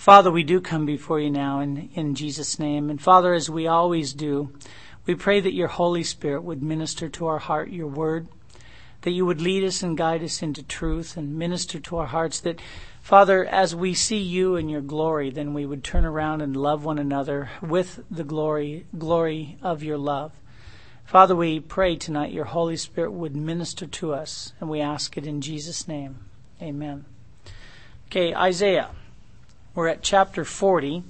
Father, we do come before you now in Jesus' name. And Father, as we always do, we pray that your Holy Spirit would minister to our heart your word, that you would lead us and guide us into truth and minister to our hearts, that, Father, as we see you in your glory, then we would turn around and love one another with the glory of your love. Father, we pray tonight your Holy Spirit would minister to us, and we ask it in Jesus' name. Amen. Okay, Isaiah. We're at chapter 40,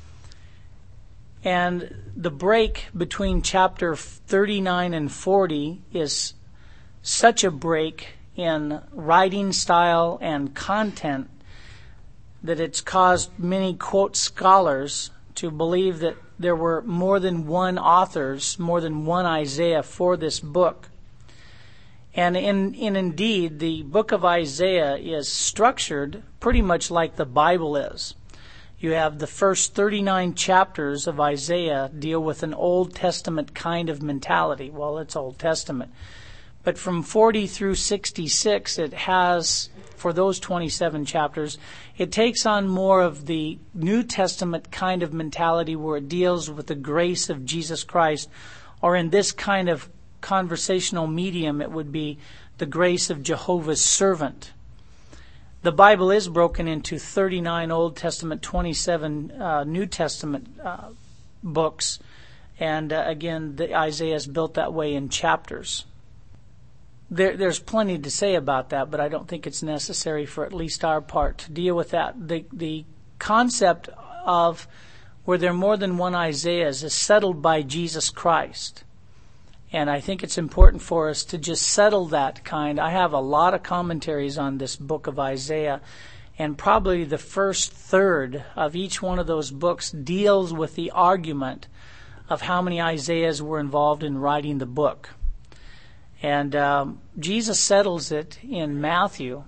and the break between chapter 39 and 40 is such a break in writing style and content that it's caused many, quote, scholars to believe that there were more than one authors, more than one Isaiah for this book. And indeed, the book of Isaiah is structured pretty much like the Bible is. You have the first 39 chapters of Isaiah deal with an Old Testament kind of mentality. Well, it's Old Testament. But from 40 through 66, it has, for those 27 chapters, it takes on more of the New Testament kind of mentality where it deals with the grace of Jesus Christ, or in this kind of conversational medium, it would be the grace of Jehovah's servant. The Bible is broken into 39 Old Testament, 27 New Testament books, and again, Isaiah is built that way in chapters. There's plenty to say about that, but I don't think it's necessary for at least our part to deal with that. The concept of where there are more than one Isaiahs is settled by Jesus Christ. And I think it's important for us to just settle that kind. I have a lot of commentaries on this book of Isaiah, and probably the first third of each one of those books deals with the argument of how many Isaiahs were involved in writing the book. And Jesus settles it in Matthew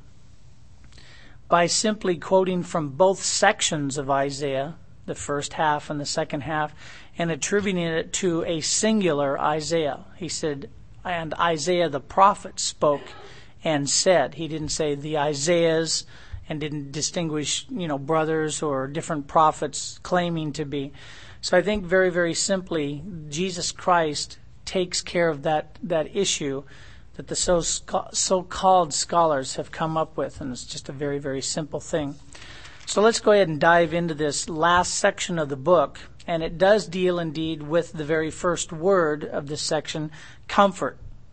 by simply quoting from both sections of Isaiah, the first half and the second half, and attributing it to a singular Isaiah. He said, and Isaiah the prophet spoke and said. He didn't say the Isaiahs and didn't distinguish, brothers or different prophets claiming to be. So I think very, very simply, Jesus Christ takes care of that issue that the so-called scholars have come up with, and it's just a very, very simple thing. So let's go ahead and dive into this last section of the book, and it does deal indeed with the very first word of this section, comfort.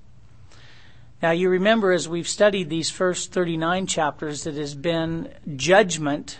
Now you remember as we've studied these first 39 chapters that has been judgment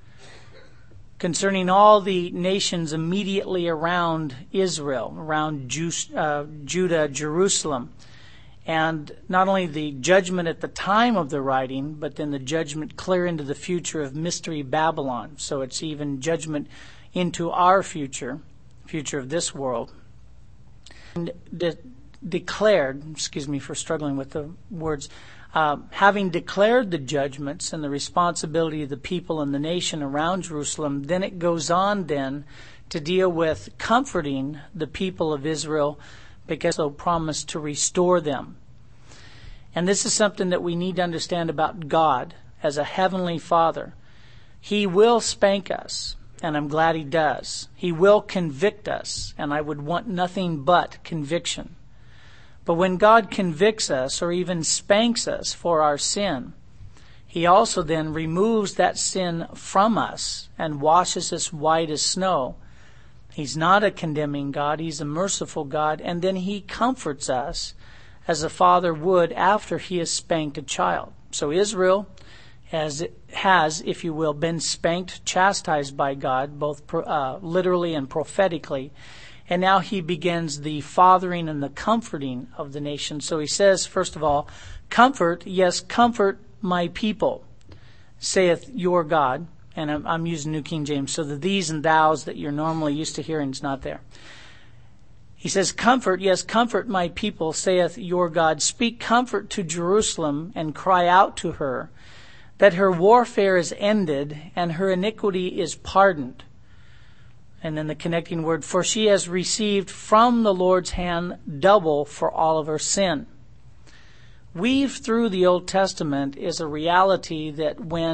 concerning all the nations immediately around Israel, around Judah, Jerusalem. And not only the judgment at the time of the writing, but then the judgment clear into the future of Mystery Babylon. So it's even judgment into our future of this world. And declared, excuse me for struggling with the words, having declared the judgments and the responsibility of the people and the nation around Jerusalem, then it goes on then to deal with comforting the people of Israel, because he promised to restore them. And this is something that we need to understand about God as a heavenly Father. He will spank us, and I'm glad he does. He will convict us, and I would want nothing but conviction. But when God convicts us or even spanks us for our sin, he also then removes that sin from us and washes us white as snow. He's not a condemning God. He's a merciful God. And then he comforts us as a father would after he has spanked a child. So Israel has, if you will, been spanked, chastised by God, both literally and prophetically. And now he begins the fathering and the comforting of the nation. So he says, first of all, comfort, yes, comfort my people, saith your God. And I'm using New King James, so the these and thous that you're normally used to hearing is not there. He says, comfort, yes, comfort my people, saith your God. Speak comfort to Jerusalem and cry out to her, that her warfare is ended and her iniquity is pardoned. And then the connecting word, for she has received from the Lord's hand double for all of her sin. Weaved through the Old Testament is a reality that when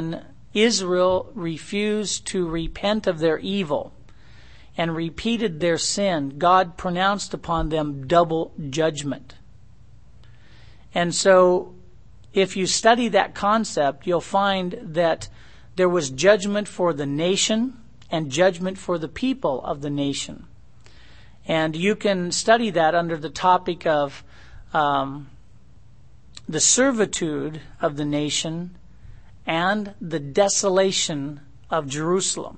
Israel refused to repent of their evil and repeated their sin, God pronounced upon them double judgment. And so, if you study that concept, you'll find that there was judgment for the nation and judgment for the people of the nation. And you can study that under the topic of the servitude of the nation and the desolation of Jerusalem.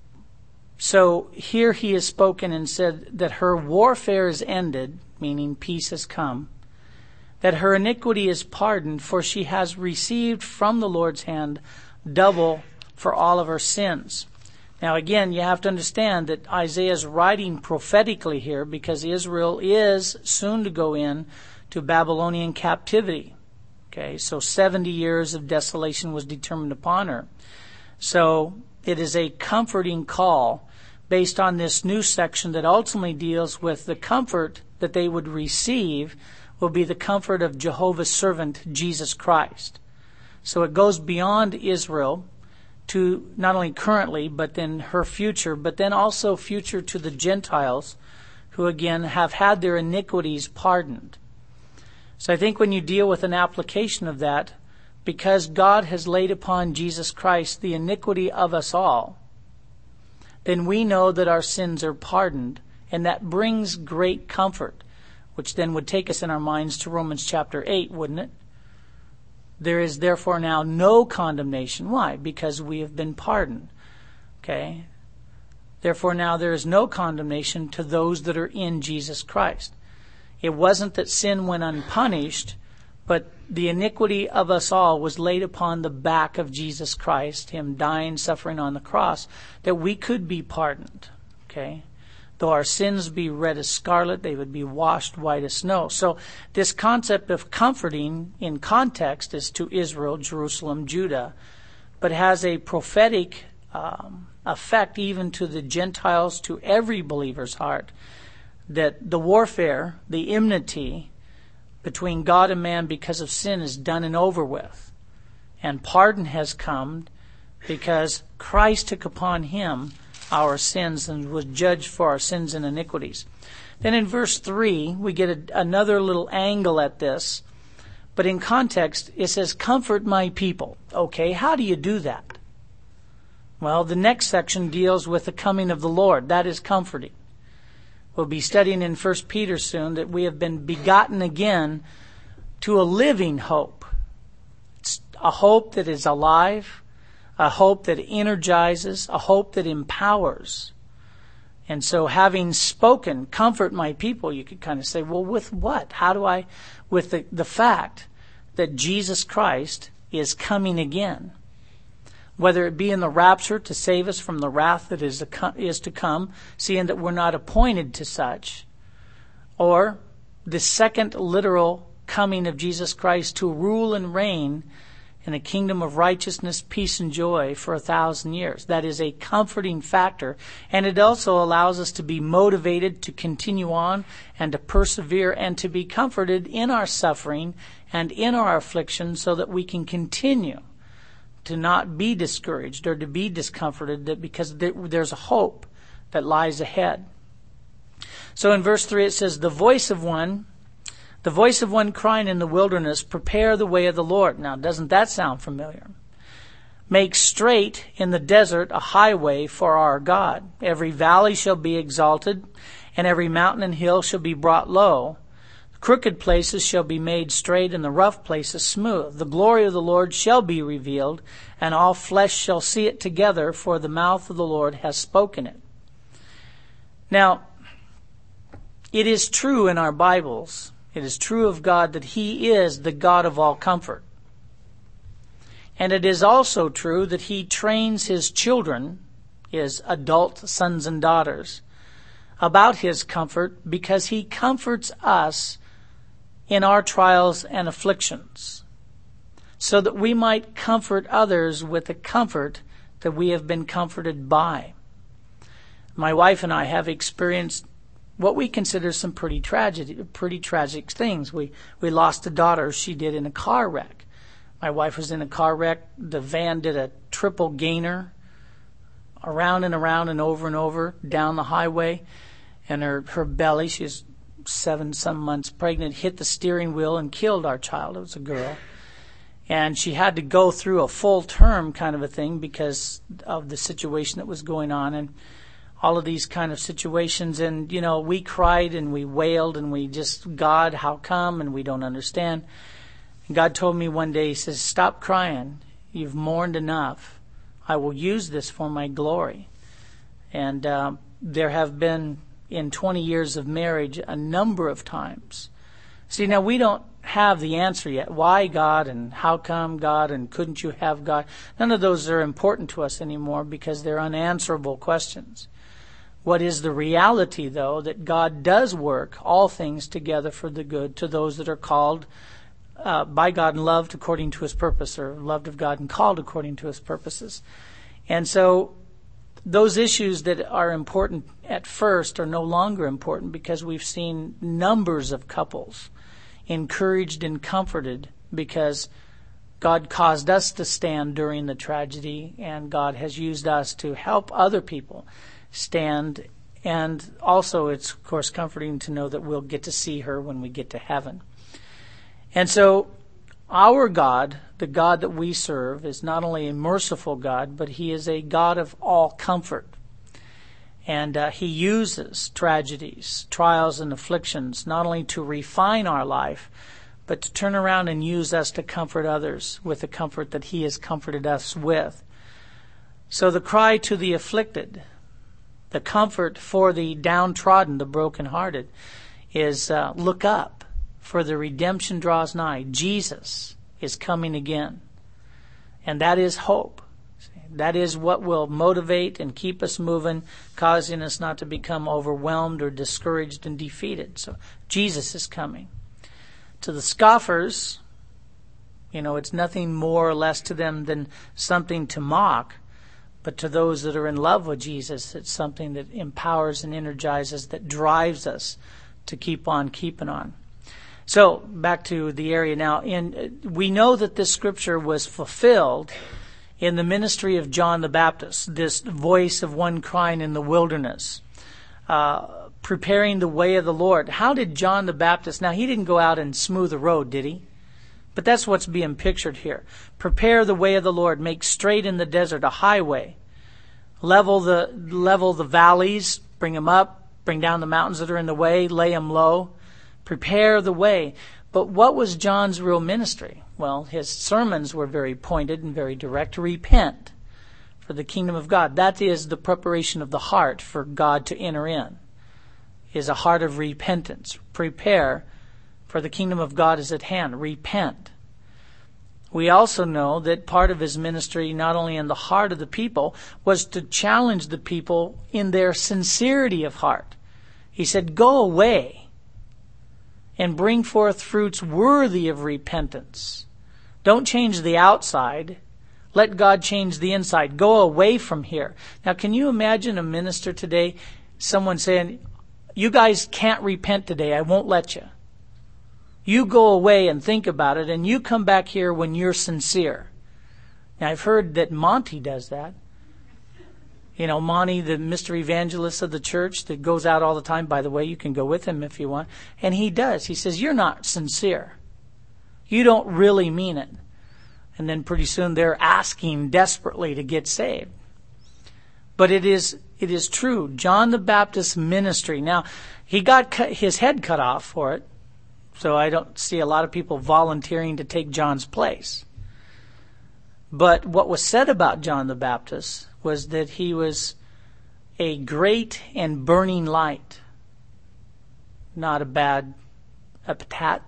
So here he has spoken and said that her warfare is ended, meaning peace has come, that her iniquity is pardoned, for she has received from the Lord's hand double for all of her sins. Now again, you have to understand that Isaiah is writing prophetically here because Israel is soon to go in to Babylonian captivity. Okay, so 70 years of desolation was determined upon her. So it is a comforting call based on this new section that ultimately deals with the comfort that they would receive will be the comfort of Jehovah's servant, Jesus Christ. So it goes beyond Israel to not only currently, but then her future, but then also future to the Gentiles who again have had their iniquities pardoned. So I think when you deal with an application of that, because God has laid upon Jesus Christ the iniquity of us all, then we know that our sins are pardoned, and that brings great comfort, which then would take us in our minds to Romans chapter 8, wouldn't it? There is therefore now no condemnation. Why? Because we have been pardoned. Okay? Therefore now there is no condemnation to those that are in Jesus Christ. It wasn't that sin went unpunished, but the iniquity of us all was laid upon the back of Jesus Christ, him dying, suffering on the cross, that we could be pardoned. Okay? Though our sins be red as scarlet, they would be washed white as snow. So this concept of comforting in context is to Israel, Jerusalem, Judah, but has a prophetic effect even to the Gentiles, to every believer's heart, that the warfare, the enmity between God and man because of sin is done and over with. And pardon has come because Christ took upon him our sins and was judged for our sins and iniquities. Then in verse 3, we get another little angle at this. But in context, it says, comfort my people. Okay, how do you do that? Well, the next section deals with the coming of the Lord. That is comforting. We'll be studying in 1 Peter soon that we have been begotten again to a living hope. It's a hope that is alive, a hope that energizes, a hope that empowers. And so having spoken, comfort my people, you could kind of say, well, with what? How do I? With the fact that Jesus Christ is coming again. Whether it be in the rapture to save us from the wrath that is to come, seeing that we're not appointed to such, or the second literal coming of Jesus Christ to rule and reign in a kingdom of righteousness, peace, and joy for 1,000 years. That is a comforting factor, and it also allows us to be motivated to continue on and to persevere and to be comforted in our suffering and in our affliction so that we can continue to not be discouraged or to be discomforted because there's a hope that lies ahead. So in verse 3 it says, the voice of one crying in the wilderness, prepare the way of the Lord. Now, doesn't that sound familiar? Make straight in the desert a highway for our God. Every valley shall be exalted, and every mountain and hill shall be brought low. Crooked places shall be made straight, and the rough places smooth. The glory of the Lord shall be revealed, and all flesh shall see it together, for the mouth of the Lord has spoken it. Now, it is true in our Bibles, it is true of God that He is the God of all comfort. And it is also true that He trains His children, His adult sons and daughters, about His comfort because He comforts us in our trials and afflictions, so that we might comfort others with the comfort that we have been comforted by. My wife and I have experienced what we consider some pretty tragic things. We lost a daughter, she did, in a car wreck. My wife was in a car wreck. The van did a triple gainer around and over down the highway. And her belly, she's 7-some months pregnant, hit the steering wheel and killed our child. It was a girl. And she had to go through a full term kind of a thing because of the situation that was going on and all of these kind of situations. And, we cried and we wailed and we just, God, how come? And we don't understand. And God told me one day, He says, stop crying. You've mourned enough. I will use this for my glory. And there have been, in 20 years of marriage, a number of times. See, now we don't have the answer yet. Why God and how come God and couldn't you have God? None of those are important to us anymore because they're unanswerable questions. What is the reality, though, that God does work all things together for the good to those that are called by God and loved according to His purpose, or loved of God and called according to His purposes. And so those issues that are important at first are no longer important because we've seen numbers of couples encouraged and comforted because God caused us to stand during the tragedy, and God has used us to help other people stand. And also it's, of course, comforting to know that we'll get to see her when we get to heaven. And so our God, the God that we serve, is not only a merciful God, but He is a God of all comfort. And He uses tragedies, trials, and afflictions not only to refine our life, but to turn around and use us to comfort others with the comfort that He has comforted us with. So the cry to the afflicted, the comfort for the downtrodden, the brokenhearted, is look up, for the redemption draws nigh. Jesus is coming again. And that is hope. That is what will motivate and keep us moving, causing us not to become overwhelmed or discouraged and defeated. So Jesus is coming. To the scoffers, it's nothing more or less to them than something to mock. But to those that are in love with Jesus, it's something that empowers and energizes, that drives us to keep on keeping on. So back to the area now. We know that this scripture was fulfilled in the ministry of John the Baptist, this voice of one crying in the wilderness, preparing the way of the Lord. How did John the Baptist, now he didn't go out and smooth the road, did he? But that's what's being pictured here. Prepare the way of the Lord, make straight in the desert a highway, level the valleys, bring them up, bring down the mountains that are in the way, lay them low, prepare the way. But what was John's real ministry? Well, his sermons were very pointed and very direct. Repent for the kingdom of God. That is the preparation of the heart for God to enter in, is a heart of repentance. Prepare, for the kingdom of God is at hand. Repent. We also know that part of his ministry, not only in the heart of the people, was to challenge the people in their sincerity of heart. He said, go away and bring forth fruits worthy of repentance. Don't change the outside. Let God change the inside. Go away from here. Now, can you imagine a minister today, someone saying, you guys can't repent today. I won't let you. You go away and think about it, and you come back here when you're sincere. Now, I've heard that Monty does that. Monty, the Mr. Evangelist of the church that goes out all the time. By the way, you can go with him if you want. And he does. He says, you're not sincere. You don't really mean it. And then pretty soon they're asking desperately to get saved. But it is true. John the Baptist's ministry. Now, he got his head cut off for it. So I don't see a lot of people volunteering to take John's place. But what was said about John the Baptist was that he was a great and burning light. Not a bad epithet.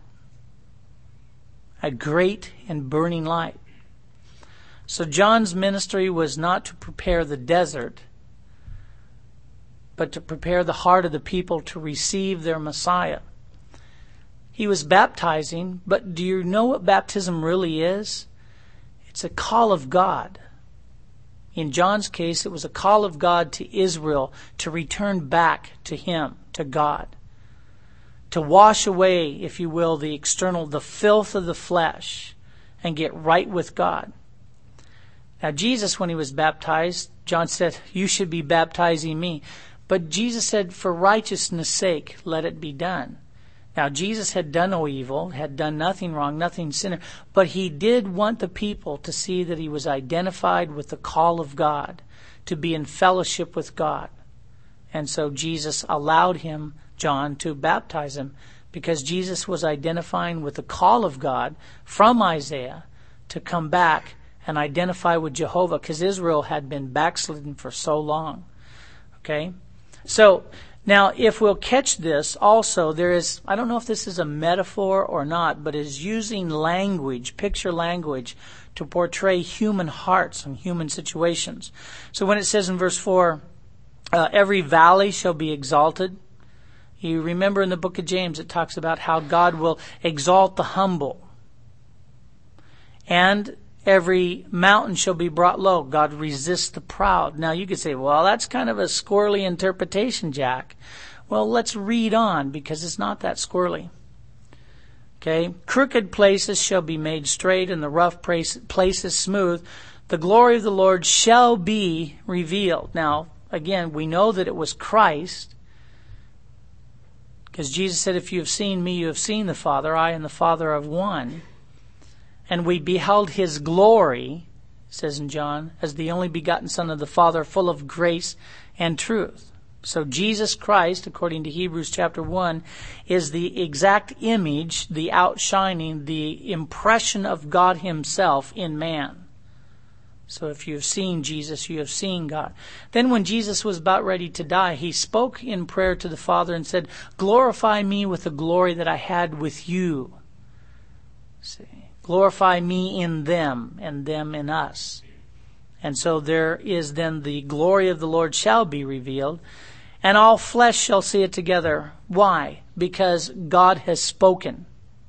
A great and burning light. So John's ministry was not to prepare the desert, but to prepare the heart of the people to receive their Messiah. He was baptizing, but do you know what baptism really is? It's a call of God. In John's case, it was a call of God to Israel to return back to Him, to God. To wash away, if you will, the filth of the flesh, and get right with God. Now, Jesus, when he was baptized, John said, "You should be baptizing me." But Jesus said, "For righteousness' sake, let it be done." Now, Jesus had done no evil, had done nothing wrong, nothing sinner, but he did want the people to see that he was identified with the call of God, to be in fellowship with God. And so Jesus allowed him, John, to baptize him, because Jesus was identifying with the call of God from Isaiah to come back and identify with Jehovah, because Israel had been backslidden for so long. Okay? So, now if we'll catch this also, there is, I don't know if this is a metaphor or not, but is using language, picture language, to portray human hearts and human situations. So when it says in verse 4, every valley shall be exalted. You remember in the book of James it talks about how God will exalt the humble. And every mountain shall be brought low. God resists the proud. Now you could say, well, that's kind of a squirrely interpretation, Jack. Well, let's read on, because it's not that squirrely. Okay? Crooked places shall be made straight, and the rough places smooth. The glory of the Lord shall be revealed. Now, again, we know that it was Christ, because Jesus said, "If you have seen me, you have seen the Father. I and the Father are one." And we beheld his glory, it says in John, as the only begotten Son of the Father, full of grace and truth. So Jesus Christ, according to Hebrews chapter 1, is the exact image, the outshining, the impression of God himself in man. So if you have seen Jesus, you have seen God. Then when Jesus was about ready to die, he spoke in prayer to the Father and said, "Glorify me with the glory that I had with you." See? Glorify me in them, and them in us. And so there is then the glory of the Lord shall be revealed, and all flesh shall see it together. Why? Because God has spoken.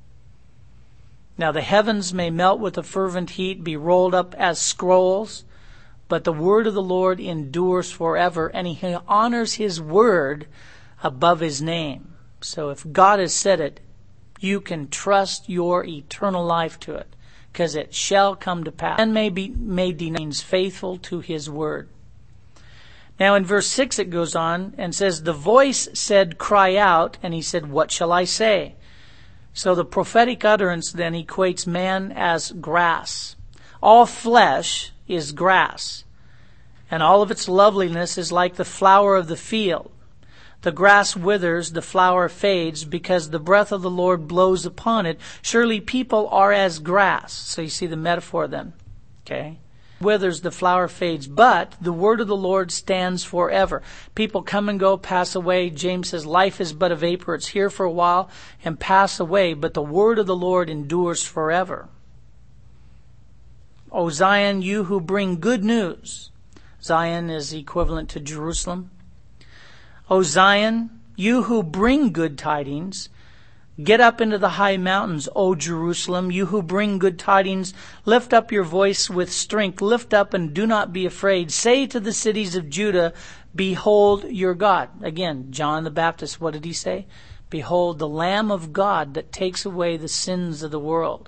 Now the heavens may melt with a fervent heat, be rolled up as scrolls, but the word of the Lord endures forever, and he honors his word above his name. So if God has said it, you can trust your eternal life to it, because it shall come to pass. And may be made denies faithful to his word. Now in verse 6 it goes on and says, "The voice said, 'Cry out,' and he said, 'What shall I say?'" So the prophetic utterance then equates man as grass. All flesh is grass, and all of its loveliness is like the flower of the field. The grass withers, the flower fades, because the breath of the Lord blows upon it. Surely people are as grass. So you see the metaphor then. Okay? Withers, the flower fades, but the word of the Lord stands forever. People come and go, pass away. James says life is but a vapor. It's here for a while and pass away, but the word of the Lord endures forever. O Zion, you who bring good news. Zion is equivalent to Jerusalem. O Zion, you who bring good tidings, get up into the high mountains, O Jerusalem, you who bring good tidings, lift up your voice with strength, lift up and do not be afraid. Say to the cities of Judah, behold your God. Again, John the Baptist, what did he say? Behold the Lamb of God that takes away the sins of the world.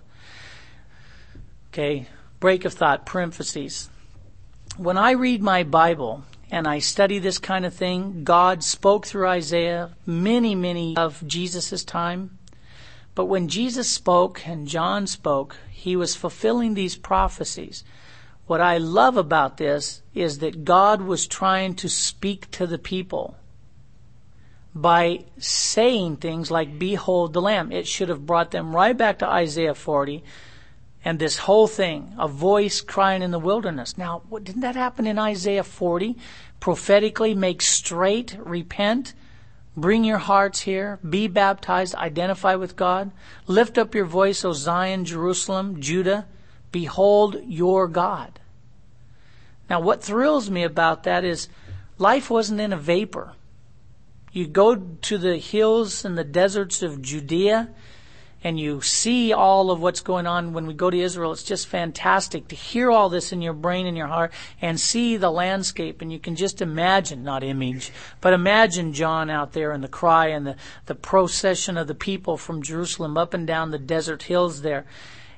Okay, break of thought, parentheses. When I read my Bible, and I study this kind of thing, God spoke through Isaiah many of Jesus' time. But when Jesus spoke and John spoke, he was fulfilling these prophecies. What I love about this is that God was trying to speak to the people by saying things like, behold the Lamb. It should have brought them right back to Isaiah 40. And this whole thing, a voice crying in the wilderness. Now, didn't that happen in Isaiah 40? Prophetically, make straight, repent, bring your hearts here, be baptized, identify with God. Lift up your voice, O Zion, Jerusalem, Judah, behold your God. Now, what thrills me about that is life wasn't in a vapor. You go to the hills and the deserts of Judea, and you see all of what's going on. When we go to Israel, it's just fantastic to hear all this in your brain and your heart and see the landscape. And you can just imagine, not image, but imagine John out there and the cry and the procession of the people from Jerusalem up and down the desert hills there.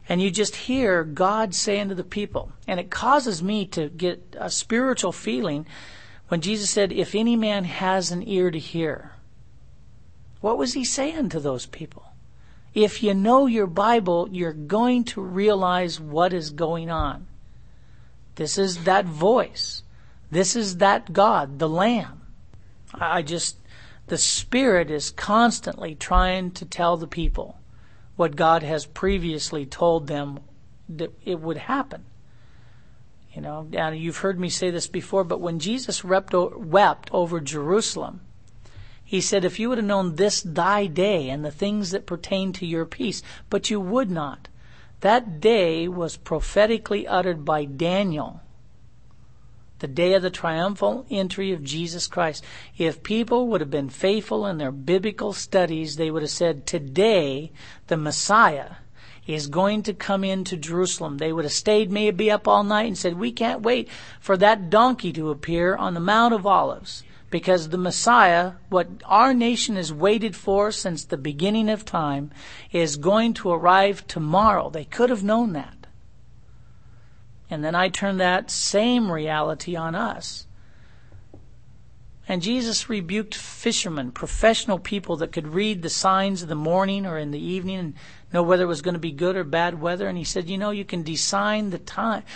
And you just hear God saying to the people. And it causes me to get a spiritual feeling when Jesus said, if any man has an ear to hear. What was he saying to those people? If you know your Bible, you're going to realize what is going on. This is that voice. This is that God, the Lamb. The Spirit is constantly trying to tell the people what God has previously told them that it would happen. You know, and you've heard me say this before, but when Jesus wept over Jerusalem, he said, if you would have known this thy day and the things that pertain to your peace, but you would not. That day was prophetically uttered by Daniel, the day of the triumphal entry of Jesus Christ. If people would have been faithful in their biblical studies, they would have said, today the Messiah is going to come into Jerusalem. They would have stayed maybe up all night and said, we can't wait for that donkey to appear on the Mount of Olives. Because the Messiah, what our nation has waited for since the beginning of time, is going to arrive tomorrow. They could have known that. And then I turn that same reality on us. And Jesus rebuked fishermen, professional people that could read the signs of the morning or in the evening and know whether it was going to be good or bad weather. And he said, you can discern the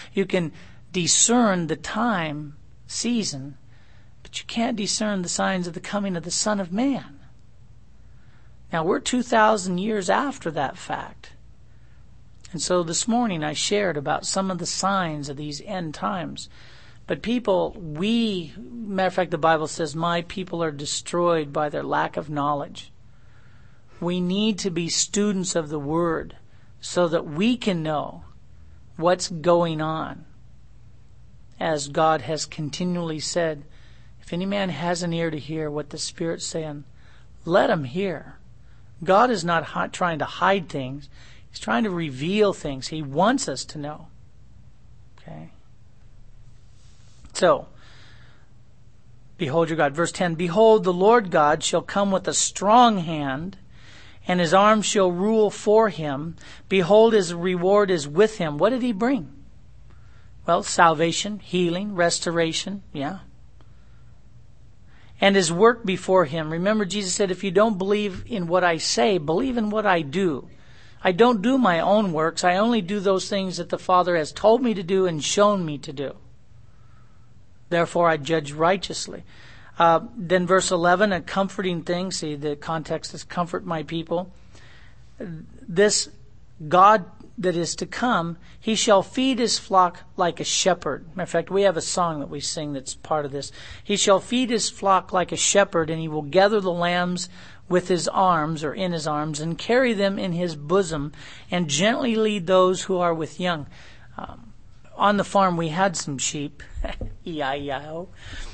time, season, but you can't discern the signs of the coming of the Son of Man. Now, we're 2,000 years after that fact. And so this morning I shared about some of the signs of these end times. But matter of fact, the Bible says, my people are destroyed by their lack of knowledge. We need to be students of the Word so that we can know what's going on. As God has continually said, if any man has an ear to hear what the Spirit's saying, let him hear. God is not trying to hide things. He's trying to reveal things. He wants us to know. Okay? So, behold your God. Verse 10, behold, the Lord God shall come with a strong hand, and his arm shall rule for him. Behold, his reward is with him. What did he bring? Well, salvation, healing, restoration. Yeah. And his work before him. Remember, Jesus said, if you don't believe in what I say, believe in what I do. I don't do my own works. I only do those things that the Father has told me to do and shown me to do. Therefore, I judge righteously. Then verse 11, a comforting thing. See, the context is comfort my people. This God that is to come, he shall feed his flock like a shepherd. Matter of fact, we have a song that we sing that's part of this. He shall feed his flock like a shepherd, and he will gather the lambs with his arms, or in his arms, and carry them in his bosom, and gently lead those who are with young. On the farm, we had some sheep. E-I-E-I-O.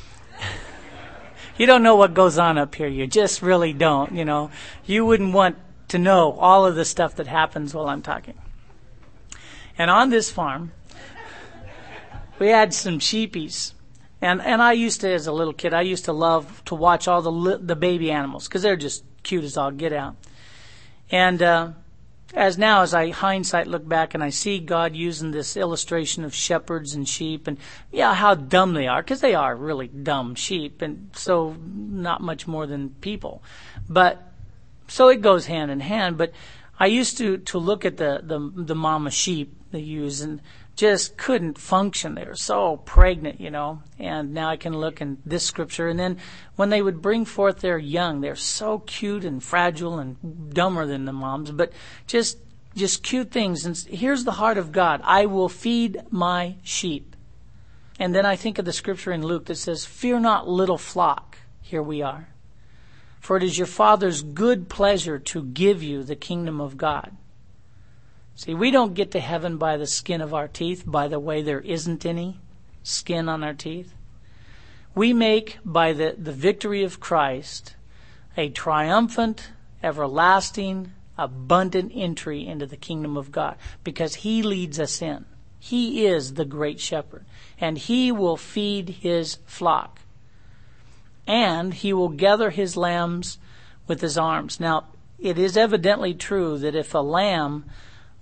You don't know what goes on up here. You just really don't, You wouldn't want to know all of the stuff that happens while I'm talking. And on this farm, we had some sheepies. And I used to, as a little kid, I used to love to watch all the baby animals because they're just cute as all get out. And as I hindsight look back and I see God using this illustration of shepherds and sheep and how dumb they are, because they are really dumb sheep, and so not much more than people. But so it goes hand in hand. But I used to look at the mama sheep they use and just couldn't function. They were so pregnant, and now I can look in this scripture. And then when they would bring forth their young, they're so cute and fragile and dumber than the moms, but just cute things. And here's the heart of God. I will feed my sheep. And then I think of the scripture in Luke that says, fear not, little flock. Here we are. For it is your Father's good pleasure to give you the kingdom of God. See, we don't get to heaven by the skin of our teeth. By the way, there isn't any skin on our teeth. We make, by the victory of Christ, a triumphant, everlasting, abundant entry into the kingdom of God, because he leads us in. He is the great shepherd, and he will feed his flock. And he will gather his lambs with his arms. Now, it is evidently true that if a lamb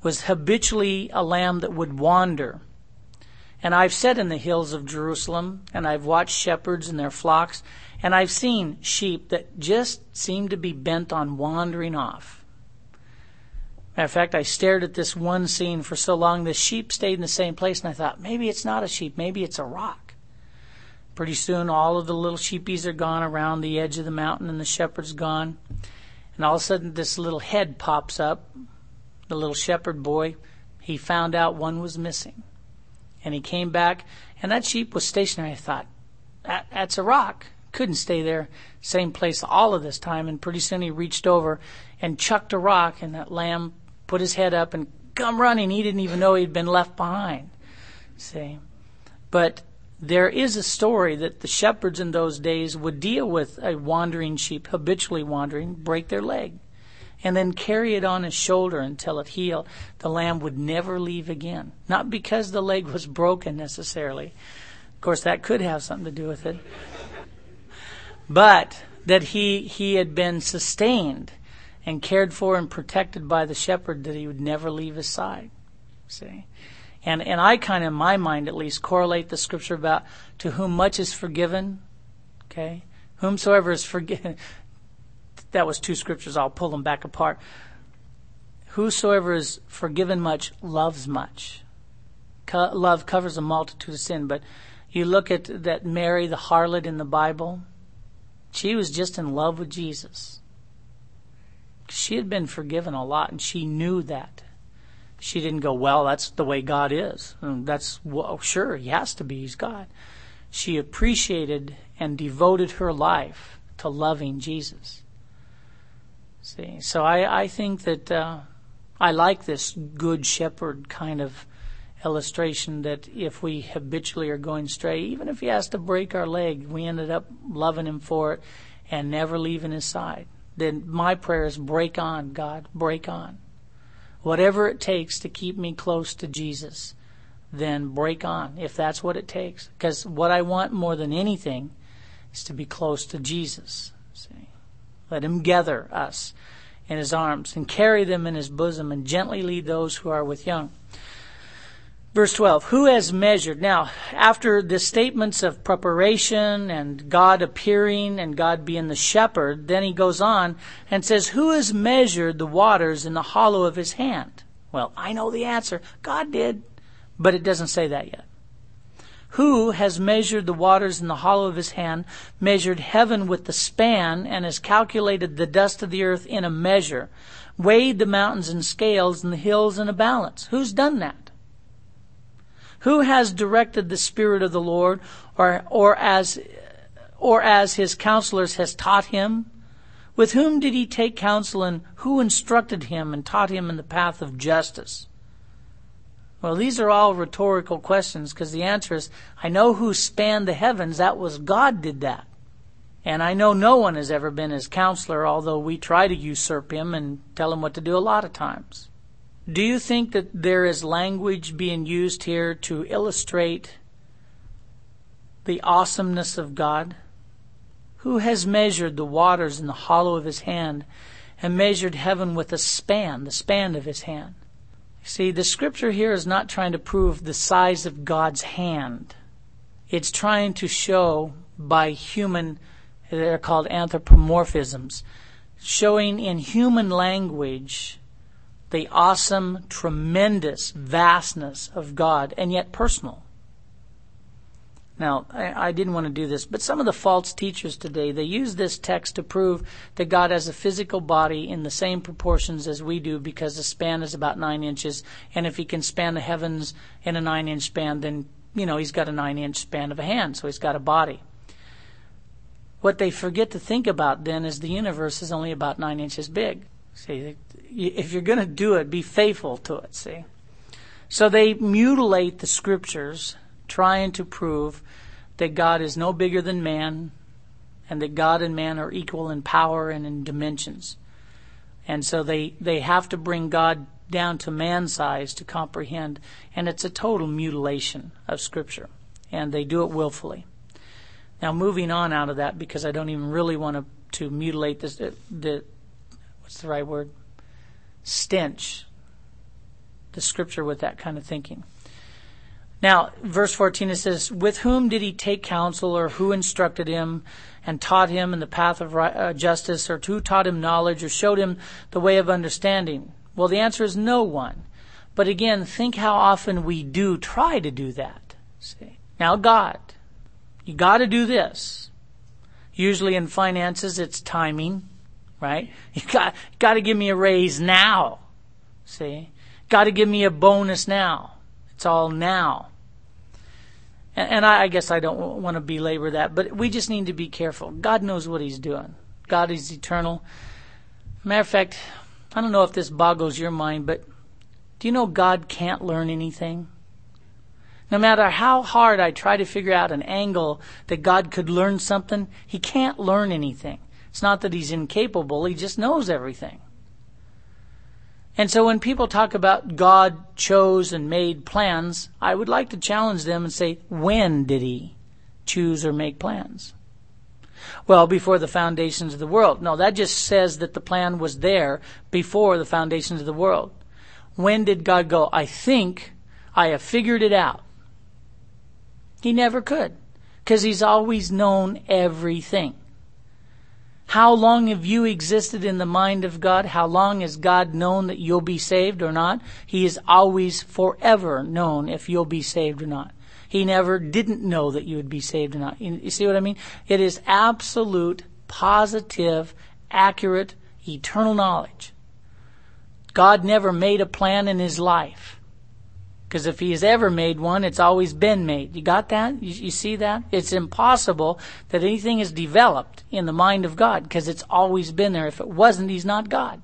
was habitually a lamb that would wander. And I've sat in the hills of Jerusalem, and I've watched shepherds and their flocks, and I've seen sheep that just seem to be bent on wandering off. Matter of fact, I stared at this one scene for so long, the sheep stayed in the same place, and I thought, maybe it's not a sheep, maybe it's a rock. Pretty soon, all of the little sheepies are gone around the edge of the mountain, and the shepherd's gone. And all of a sudden, this little head pops up, the little shepherd boy. He found out one was missing. And he came back, and that sheep was stationary. I thought, that's a rock. Couldn't stay there, same place all of this time. And pretty soon he reached over and chucked a rock, and that lamb put his head up and come running. He didn't even know he'd been left behind. See? But there is a story that the shepherds in those days would deal with a wandering sheep, habitually wandering, break their leg, and then carry it on his shoulder until it healed. The lamb would never leave again. Not because the leg was broken necessarily. Of course, that could have something to do with it. But that he had been sustained and cared for and protected by the shepherd, that he would never leave his side. See? And I kind of, in my mind at least, correlate the scripture about to whom much is forgiven. Okay? Whomsoever is forgiven. That was two scriptures. I'll pull them back apart. Whosoever is forgiven much loves much. Love covers a multitude of sin. But you look at that Mary, the harlot in the Bible, she was just in love with Jesus. She had been forgiven a lot, and she knew that. She didn't go, well, that's the way God is. Well, sure, he has to be. He's God. She appreciated and devoted her life to loving Jesus. See, so I think that I like this good shepherd kind of illustration, that if we habitually are going stray, even if he has to break our leg, we ended up loving him for it and never leaving his side. Then my prayer is, break on, God, break on. Whatever it takes to keep me close to Jesus, then break on, if that's what it takes. Because what I want more than anything is to be close to Jesus. See? Let him gather us in his arms and carry them in his bosom and gently lead those who are with young. Verse 12, who has measured? Now, after the statements of preparation and God appearing and God being the shepherd, then he goes on and says, who has measured the waters in the hollow of his hand? Well, I know the answer. God did. But it doesn't say that yet. Who has measured the waters in the hollow of his hand, measured heaven with the span, and has calculated the dust of the earth in a measure, weighed the mountains in scales and the hills in a balance? Who's done that? Who has directed the Spirit of the Lord, or as his counselors has taught him? With whom did he take counsel, and who instructed him and taught him in the path of justice? Well, these are all rhetorical questions, because the answer is, I know who spanned the heavens. That was God did that. And I know no one has ever been his counselor, although we try to usurp him and tell him what to do a lot of times. Do you think that there is language being used here to illustrate the awesomeness of God? Who has measured the waters in the hollow of his hand and measured heaven with the span of his hand? See, the scripture here is not trying to prove the size of God's hand. It's trying to show by human, they're called anthropomorphisms, showing in human language the awesome, tremendous vastness of God, and yet personal. Now, I didn't want to do this, but some of the false teachers today, they use this text to prove that God has a physical body in the same proportions as we do, because the span is about 9 inches, and if he can span the heavens in a 9-inch span, then, he's got a 9-inch span of a hand, so he's got a body. What they forget to think about then is the universe is only about 9 inches big. See, if you're going to do it, be faithful to it, see. So they mutilate the scriptures, trying to prove that God is no bigger than man, and that God and man are equal in power and in dimensions. And so they have to bring God down to man size to comprehend, and it's a total mutilation of Scripture, and they do it willfully. Now, moving on out of that, because I don't even really want to mutilate this, what's the right word? Stench the scripture with that kind of thinking. Now, verse 14, it says, with whom did he take counsel, or who instructed him and taught him in the path of justice, or who taught him knowledge, or showed him the way of understanding? Well, the answer is no one. But again, think how often we do try to do that. See? Now, God, you got to do this. Usually in finances, it's timing, right? You got to give me a raise now. See? Got to give me a bonus now. It's all now. And I guess I don't want to belabor that, but we just need to be careful. God knows what he's doing. God is eternal. Matter of fact, I don't know if this boggles your mind, but do you know God can't learn anything? No matter how hard I try to figure out an angle that God could learn something, he can't learn anything. It's not that he's incapable, he just knows everything. And so when people talk about God chose and made plans, I would like to challenge them and say, when did he choose or make plans? Well, before the foundations of the world. No, that just says that the plan was there before the foundations of the world. When did God go, I think I have figured it out? He never could, because he's always known everything. How long have you existed in the mind of God? How long has God known that you'll be saved or not? He is always forever known if you'll be saved or not. He never didn't know that you would be saved or not. You see what I mean? It is absolute, positive, accurate, eternal knowledge. God never made a plan in his life. Because if he has ever made one, it's always been made. You got that? You see that? It's impossible that anything is developed in the mind of God, because it's always been there. If it wasn't, he's not God.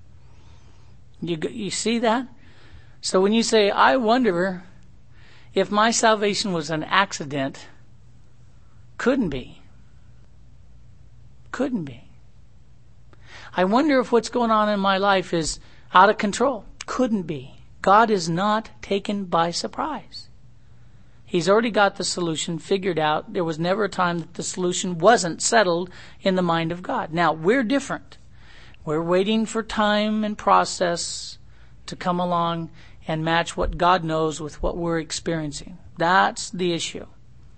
You see that? So when you say, I wonder if my salvation was an accident, couldn't be. Couldn't be. I wonder if what's going on in my life is out of control. Couldn't be. God is not taken by surprise. He's already got the solution figured out. There was never a time that the solution wasn't settled in the mind of God. Now, we're different. We're waiting for time and process to come along and match what God knows with what we're experiencing. That's the issue.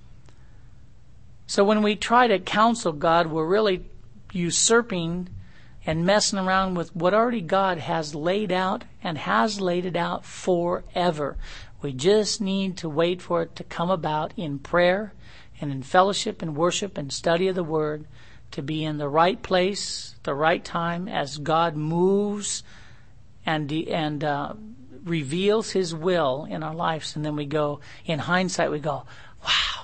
So when we try to counsel God, we're really usurping and messing around with what already God has laid out and has laid it out forever. We just need to wait for it to come about in prayer and in fellowship and worship and study of the Word, to be in the right place, the right time, as God moves and reveals his will in our lives. And then we go, in hindsight, we go, wow.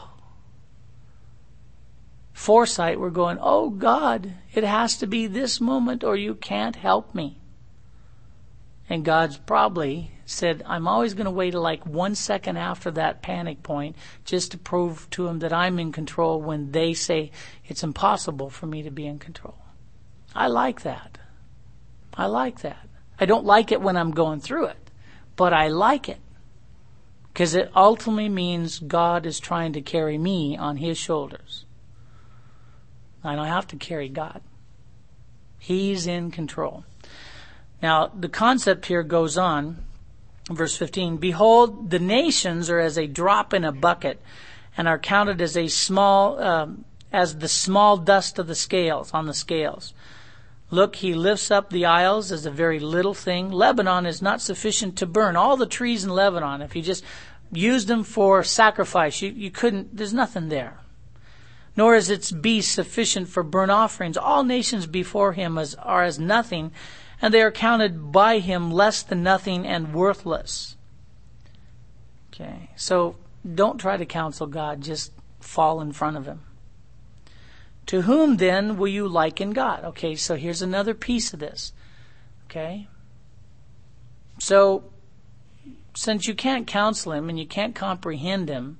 Foresight, we're going, oh God, it has to be this moment or you can't help me. And God's probably said, I'm always going to wait like 1 second after that panic point just to prove to him that I'm in control when they say it's impossible for me to be in control. I like that. I like that. I don't like it when I'm going through it, but I like it, because it ultimately means God is trying to carry me on his shoulders. I don't have to carry God. He's in control. Now, the concept here goes on, verse 15, behold, the nations are as a drop in a bucket and are counted as the small dust of the scales, on the scales. Look, he lifts up the isles as a very little thing. Lebanon is not sufficient to burn. All the trees in Lebanon, if you just used them for sacrifice, you couldn't, there's nothing there. Nor is its beast sufficient for burnt offerings. All nations before him are as nothing, and they are counted by him less than nothing and worthless. Okay, so don't try to counsel God, just fall in front of him. To whom then will you liken God? Okay, so here's another piece of this. Okay? So, since you can't counsel him and you can't comprehend him,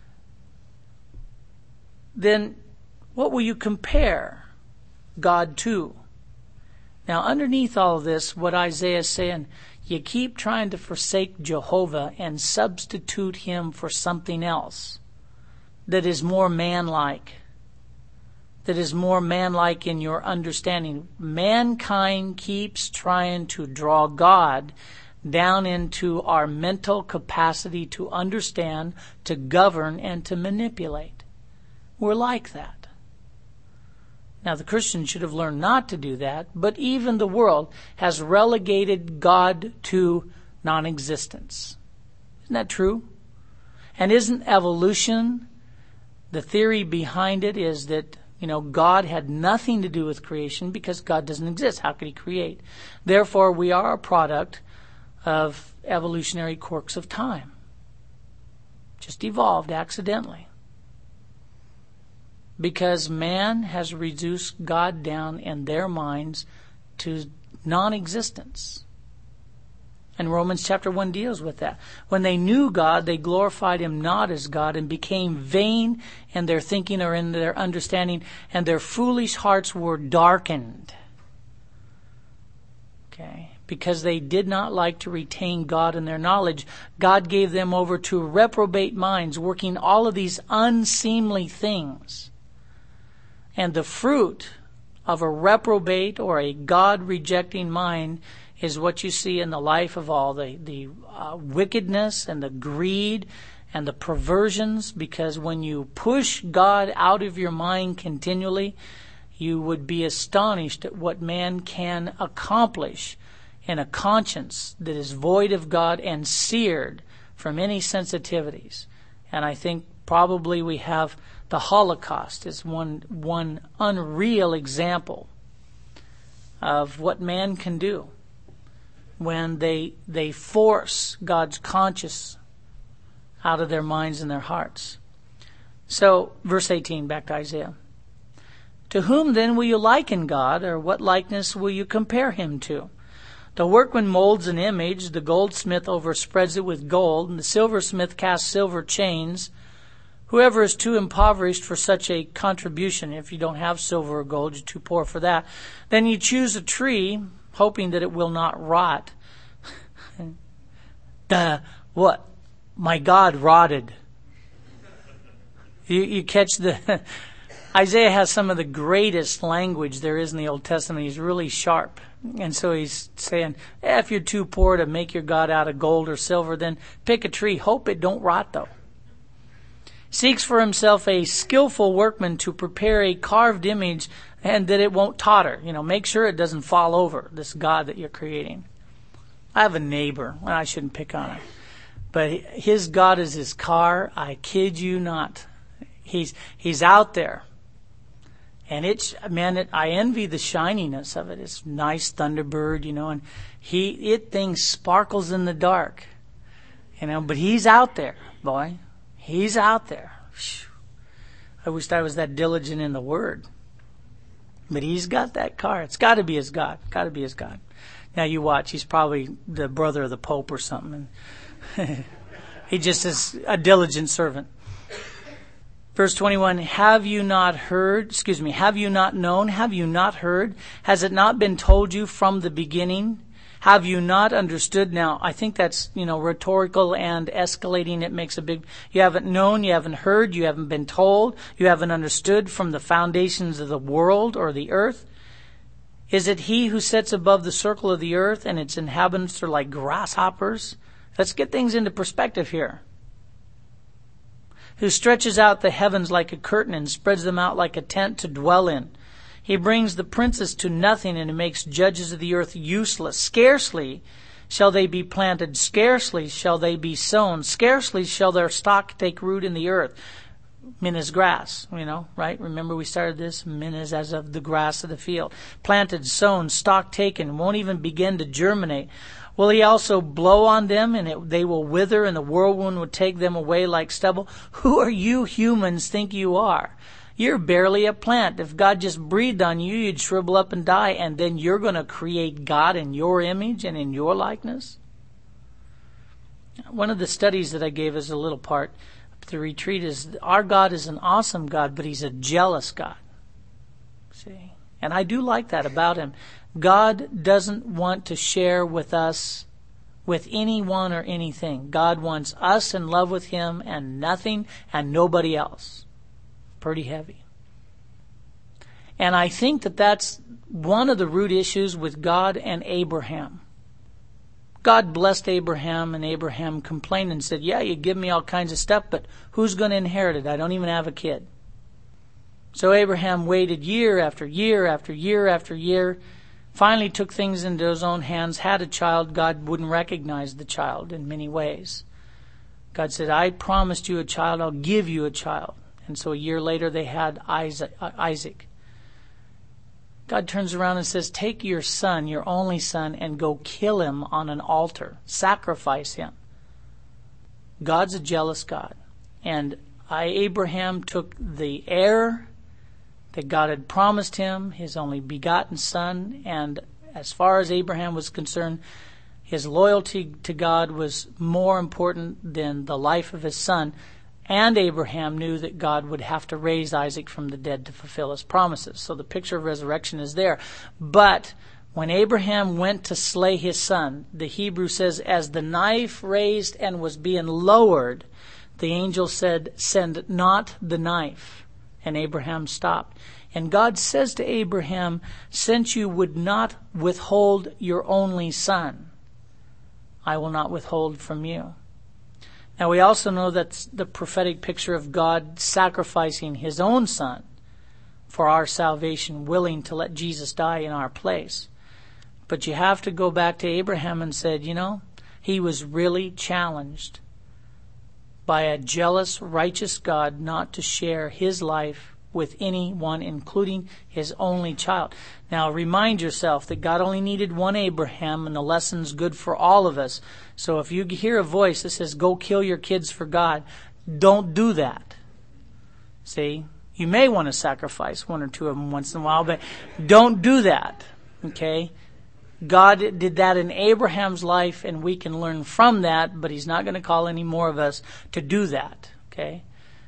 then what will you compare God to? Now, underneath all of this, what Isaiah is saying, you keep trying to forsake Jehovah and substitute him for something else that is more man-like, in your understanding. Mankind keeps trying to draw God down into our mental capacity to understand, to govern, and to manipulate. We're like that. Now, the Christian should have learned not to do that, but even the world has relegated God to non-existence. Isn't that true? And isn't evolution, the theory behind it is that, God had nothing to do with creation because God doesn't exist. How could He create? Therefore, we are a product of evolutionary quirks of time. Just evolved accidentally. Because man has reduced God down in their minds to non-existence. And Romans chapter 1 deals with that. When they knew God, they glorified Him not as God and became vain in their thinking or in their understanding, and their foolish hearts were darkened. Okay. Because they did not like to retain God in their knowledge, God gave them over to reprobate minds, working all of these unseemly things. And the fruit of a reprobate or a God-rejecting mind is what you see in the life of all the wickedness and the greed and the perversions, because when you push God out of your mind continually, you would be astonished at what man can accomplish in a conscience that is void of God and seared from any sensitivities. And I think probably we have the Holocaust as one unreal example of what man can do when they force God's conscience out of their minds and their hearts. So, verse 18, back to Isaiah. To whom then will you liken God, or what likeness will you compare Him to? The workman molds an image, the goldsmith overspreads it with gold, and the silversmith casts silver chains. Whoever is too impoverished for such a contribution, if you don't have silver or gold, you're too poor for that, then you choose a tree, hoping that it will not rot. What? My God rotted. You catch the... Isaiah has some of the greatest language there is in the Old Testament. He's really sharp. And so he's saying, if you're too poor to make your God out of gold or silver, then pick a tree. Hope it don't rot, though. Seeks for himself a skillful workman to prepare a carved image and that it won't totter. Make sure it doesn't fall over, this God that you're creating. I have a neighbor. Well, I shouldn't pick on him. But his God is his car. I kid you not. He's out there. And I envy the shininess of it. It's nice Thunderbird, and it thing sparkles in the dark. But he's out there, boy. He's out there. I wished I was that diligent in the Word. But he's got that car. It's got to be his God. Got to be his God. Now you watch. He's probably the brother of the Pope or something. He just is a diligent servant. Verse 21, have you not known? Have you not heard? Has it not been told you from the beginning? Have you not understood? Now, I think that's, rhetorical and escalating. It makes you haven't known, you haven't heard, you haven't been told, you haven't understood from the foundations of the world or the earth. Is it He who sits above the circle of the earth and its inhabitants are like grasshoppers? Let's get things into perspective here. Who stretches out the heavens like a curtain and spreads them out like a tent to dwell in. He brings the princes to nothing and makes judges of the earth useless. Scarcely shall they be planted. Scarcely shall they be sown. Scarcely shall their stock take root in the earth. Men as grass, right? Remember we started this? Men is as of the grass of the field. Planted, sown, stock taken, won't even begin to germinate. Will He also blow on them and they will wither and the whirlwind will take them away like stubble? Who are you humans think you are? You're barely a plant. If God just breathed on you, you'd shrivel up and die, and then you're going to create God in your image and in your likeness? One of the studies that I gave as a little part of the retreat is our God is an awesome God, but He's a jealous God. See? And I do like that about Him. God doesn't want to share with us, with anyone or anything. God wants us in love with Him and nothing and nobody else. Pretty heavy. And I think that that's one of the root issues with God and Abraham. God blessed Abraham, and Abraham complained and said, yeah, you give me all kinds of stuff, but who's going to inherit it? I don't even have a kid. So Abraham waited year after year after year after year, finally took things into his own hands, had a child. God wouldn't recognize the child in many ways. God said, I promised you a child, I'll give you a child. And so a year later they had Isaac. God turns around and says, take your son, your only son, and go kill him on an altar. Sacrifice him. God's a jealous God. And Abraham took the heir that God had promised him, his only begotten son, and as far as Abraham was concerned, his loyalty to God was more important than the life of his son. And Abraham knew that God would have to raise Isaac from the dead to fulfill his promises. So the picture of resurrection is there. But when Abraham went to slay his son, the Hebrew says, as the knife raised and was being lowered, the angel said, send not the knife. And Abraham stopped. And God says to Abraham, since you would not withhold your only son, I will not withhold from you. Now we also know that's the prophetic picture of God sacrificing his own son for our salvation, willing to let Jesus die in our place. But you have to go back to Abraham and said, he was really challenged by a jealous, righteous God not to share his life with anyone, including his only child. Now remind yourself that God only needed one Abraham, and the lesson's good for all of us. So if you hear a voice that says, go kill your kids for God, don't do that. See? You may want to sacrifice one or two of them once in a while, but don't do that. Okay? God did that in Abraham's life, and we can learn from that, but he's not going to call any more of us to do that. Okay?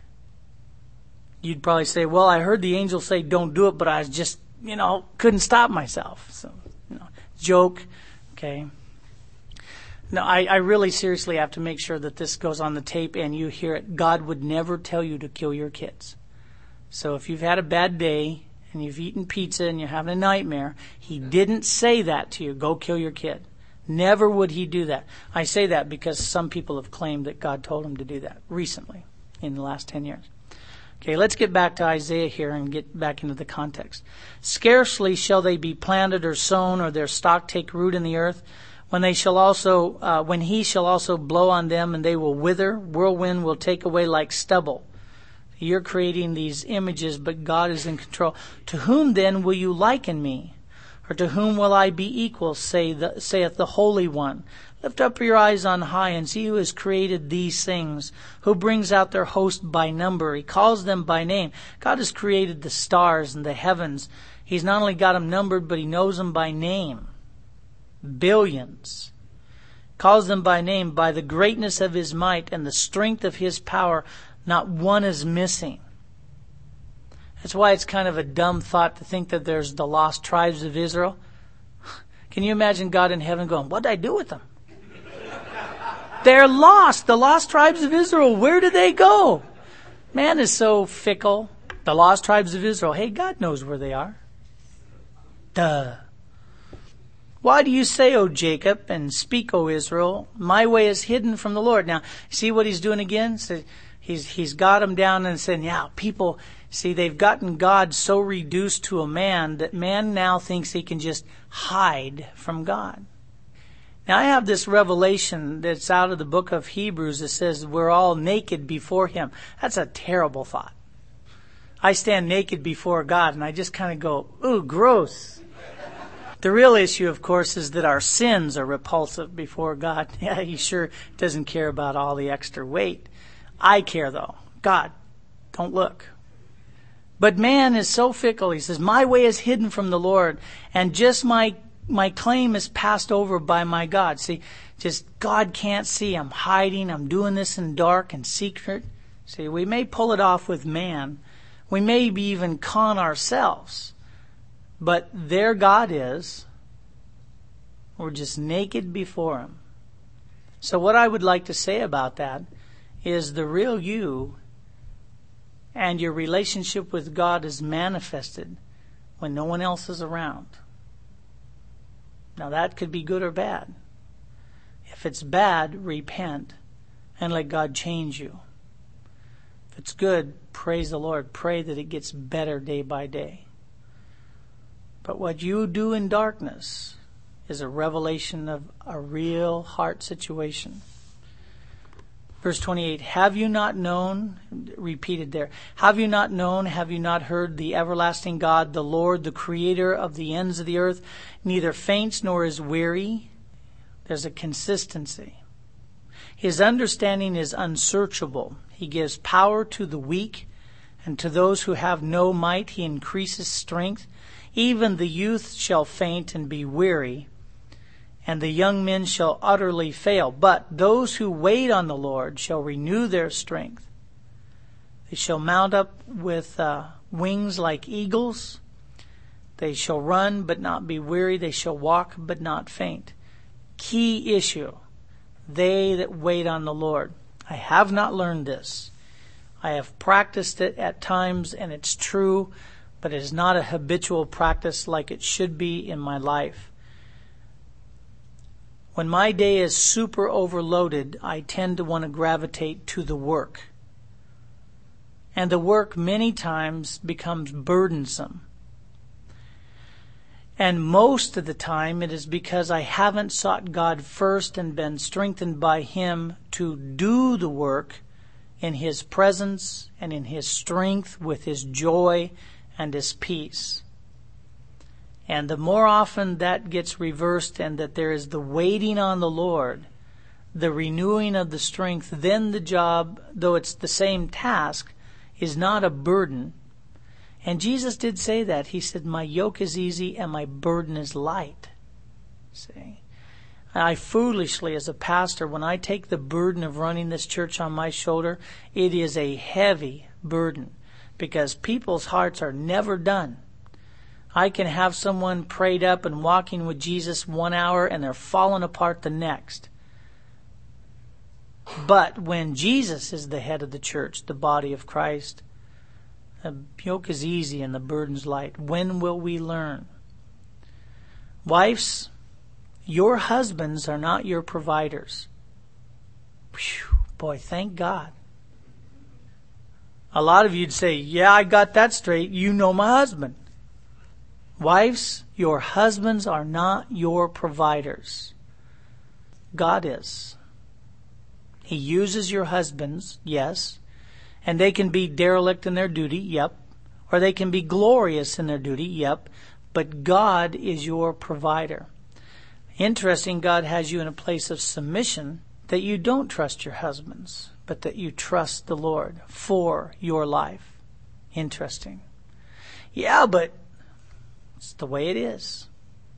You'd probably say, well, I heard the angel say don't do it, but I was just, couldn't stop myself. So, joke. Okay? No, I really seriously have to make sure that this goes on the tape and you hear it. God would never tell you to kill your kids. So if you've had a bad day and you've eaten pizza and you're having a nightmare, he didn't say that to you. Go kill your kid. Never would he do that. I say that because some people have claimed that God told him to do that recently in the last 10 years. Okay, let's get back to Isaiah here and get back into the context. Scarcely shall they be planted or sown, or their stock take root in the earth, when he shall also blow on them, and they will wither. Whirlwind will take away like stubble. You're creating these images, but God is in control. To whom then will you liken me? Or to whom will I be equal, saith the Holy One? Lift up your eyes on high and see who has created these things, who brings out their host by number. He calls them by name. God has created the stars and the heavens. He's not only got them numbered, but he knows them by name. Billions. Calls them by name, by the greatness of his might and the strength of his power. Not one is missing. That's why it's kind of a dumb thought to think that there's the lost tribes of Israel. Can you imagine God in heaven going, what did I do with them? They're lost. The lost tribes of Israel. Where did they go? Man is so fickle. The lost tribes of Israel. Hey, God knows where they are. Duh. Why do you say, O Jacob, and speak, O Israel, my way is hidden from the Lord? Now, see what he's doing again? So he's got them down and saying, yeah, people, see, they've gotten God so reduced to a man that man now thinks he can just hide from God. Now, I have this revelation that's out of the book of Hebrews that says we're all naked before him. That's a terrible thought. I stand naked before God and I just kind of go, ooh, gross. The real issue, of course, is that our sins are repulsive before God. Yeah, he sure doesn't care about all the extra weight. I care, though. God, don't look. But man is so fickle. He says, my way is hidden from the Lord, and just my claim is passed over by my God. See, just God can't see. I'm hiding. I'm doing this in dark and secret. See, we may pull it off with man. We may even con ourselves. But there God is. We're just naked before him. So what I would like to say about that is the real you and your relationship with God is manifested when no one else is around. Now that could be good or bad. If it's bad, repent and let God change you. If it's good, praise the Lord. Pray that it gets better day by day. But what you do in darkness is a revelation of a real heart situation. Verse 28, have you not known, repeated there, have you not known, have you not heard, the everlasting God, the Lord, the creator of the ends of the earth, neither faints nor is weary? There's a consistency. His understanding is unsearchable. He gives power to the weak, and to those who have no might he increases strength. Even the youth shall faint and be weary, and the young men shall utterly fail. But those who wait on the Lord shall renew their strength. They shall mount up with wings like eagles. They shall run but not be weary. They shall walk but not faint. Key issue. They that wait on the Lord. I have not learned this. I have practiced it at times, and it's true, but it is not a habitual practice like it should be in my life. When my day is super overloaded, I tend to want to gravitate to the work. And the work many times becomes burdensome. And most of the time it is because I haven't sought God first and been strengthened by Him to do the work in His presence and in His strength with His joy and His peace. And the more often that gets reversed and that there is the waiting on the Lord, the renewing of the strength, then the job, though it's the same task, is not a burden. And Jesus did say that. He said, my yoke is easy and my burden is light. See? I foolishly, as a pastor, when I take the burden of running this church on my shoulder, it is a heavy burden because people's hearts are never done. I can have someone prayed up and walking with Jesus 1 hour and they're falling apart the next. But when Jesus is the head of the church, the body of Christ, the yoke is easy and the burden's light. When will we learn? Wives, your husbands are not your providers. Whew, boy, thank God. A lot of you'd say, yeah, I got that straight. You know my husband. Wives, your husbands are not your providers. God is. He uses your husbands, yes, and they can be derelict in their duty, yep, or they can be glorious in their duty, yep, but God is your provider. Interesting, God has you in a place of submission that you don't trust your husbands, but that you trust the Lord for your life. Interesting. Yeah, but it's the way it is.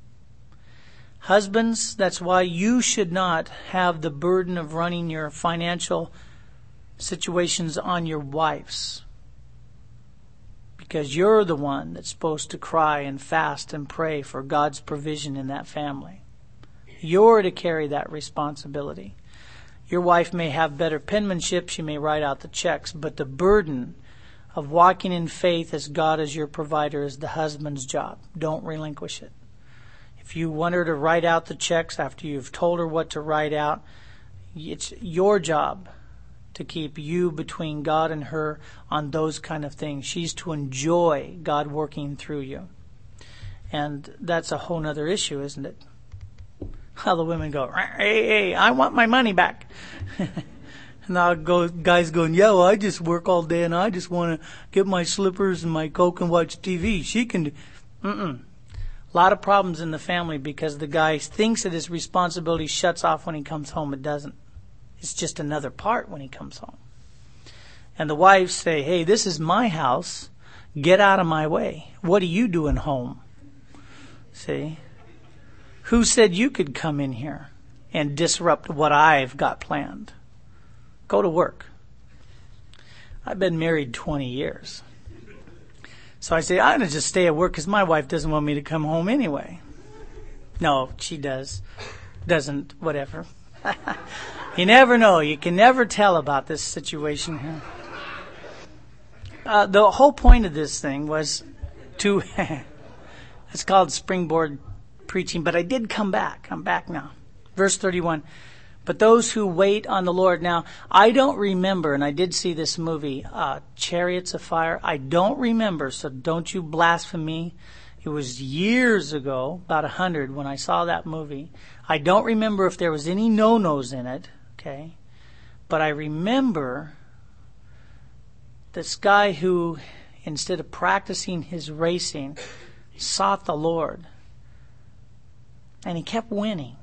Husbands, that's why you should not have the burden of running your financial situations on your wives. Because you're the one that's supposed to cry and fast and pray for God's provision in that family. You're to carry that responsibility. Your wife may have better penmanship, she may write out the checks, but the burden of walking in faith as God as your provider is the husband's job. Don't relinquish it. If you want her to write out the checks after you've told her what to write out, it's your job to keep you between God and her on those kind of things. She's to enjoy God working through you. And that's a whole other issue, isn't it? How the women go, hey, I want my money back. And now guys going, yeah, well, I just work all day and I just want to get my slippers and my Coke and watch TV. She can do. A lot of problems in the family because the guy thinks that his responsibility shuts off when he comes home. It doesn't. It's just another part when he comes home. And the wives say, hey, this is my house. Get out of my way. What are you doing home? See? Who said you could come in here and disrupt what I've got planned? Go to work. I've been married 20 years. So I say, I'm going to just stay at work because my wife doesn't want me to come home anyway. No, she does. Doesn't, whatever. You never know. You can never tell about this situation here. The whole point of this thing was to, it's called springboard preaching, but I did come back. I'm back now. Verse 31. But those who wait on the Lord. Now, I don't remember, and I did see this movie, Chariots of Fire. I don't remember, so don't you blaspheme me. It was years ago, about 100, when I saw that movie. I don't remember if there was any no-nos in it, okay? But I remember this guy who, instead of practicing his racing, sought the Lord. And he kept winning.